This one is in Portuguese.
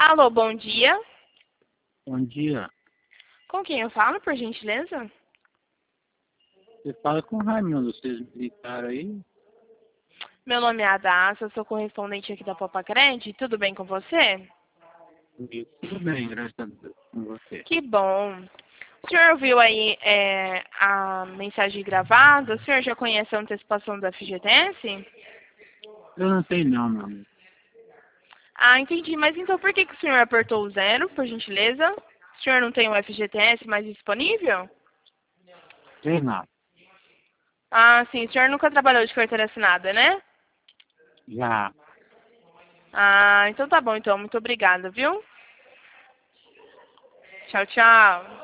Alô, bom dia. Bom dia. Com quem eu falo, por gentileza? Você fala com o Raimundo, vocês me ligaram aí? Meu nome é Adassa, sou correspondente aqui da Popacred. Tudo bem com você? Comigo tudo bem, graças a Deus, com você. Que bom. O senhor ouviu aí a mensagem gravada? O senhor já conhece a antecipação do FGTS? Eu não sei não, meu amigo. Ah, entendi. Mas então por que o senhor apertou o 0, por gentileza? O senhor não tem o FGTS mais disponível? Sei nada. Ah, sim. O senhor nunca trabalhou de carteira assinada, né? Já. Ah, então tá bom, então. Muito obrigada, viu? Tchau, tchau.